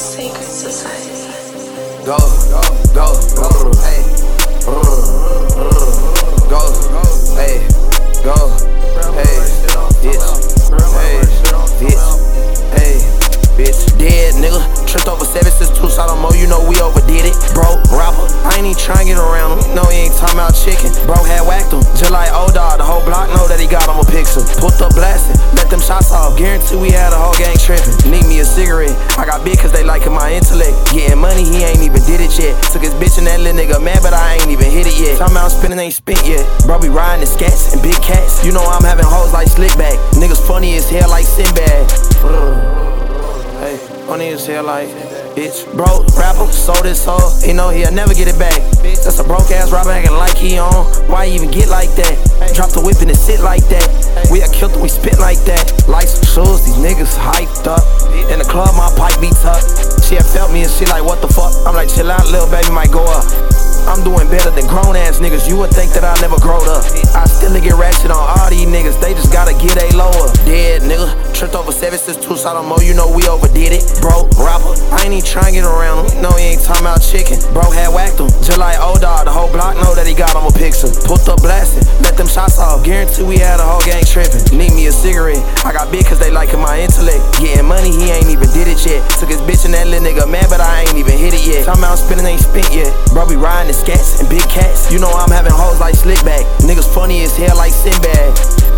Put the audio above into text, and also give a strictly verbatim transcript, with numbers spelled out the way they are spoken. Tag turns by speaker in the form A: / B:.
A: Sacred Society.
B: Go, go, go, go, hey, go, hey, go, hey, bitch, hey, bitch, hey, bitch, dead nigga. Tripped over seven since two, so I don't know, you know we overdid it. Bro, rapper, I ain't even tryna get around him. No, he ain't talking about chicken. Bro had whacked him, just like old dog. The whole block know that he got him a picture. Put up blasting, let them shots off. Guarantee we had a whole gang tripping. Need me a cigarette. I got big cause they liking my intellect. Getting money, he ain't even did it yet. Took his bitch and that little nigga mad, but I ain't even hit it yet. Talking about spinning ain't spent yet. Bro be riding the scats and big cats. You know I'm having hoes like Slickback. Niggas funny as hell like Sinbad. Hey, funny as hell like bitch. Bro, rapper, sold his soul. He know he'll never get it back. That's a broke ass rapper acting like he on. Why he even get like that? Drop the whip and it sit like that. We had killed him, we spit like that. Like some shoes, these niggas hyped up. In the club, my pipe beats up. She had felt me and she like, what the fuck? I'm like, chill out, little baby, might go up. I'm doing better than grown ass niggas. You would think that I never growed up. I still get ratchet on all these niggas. They just gotta get a lower. Dead nigga. Tripped over seven since two, so I don't know, you know we overdid it. Bro, rapper, I ain't even tryna get around him. No, he ain't talking about chicken. Bro had whacked him, just like old dog. The whole block know that he got him a picture. Put up blasting, let them shots off. Guarantee we had a whole gang tripping. Need me a cigarette. I got big cause they liking my intellect. Getting money, he ain't even did it yet. Took his bitch and that little nigga mad, but I ain't even hit it yet. Talking about spinning ain't spent yet. Bro be riding the scats and big cats. You know I'm having hoes like Slickback. Niggas funny as hell like Sinbad.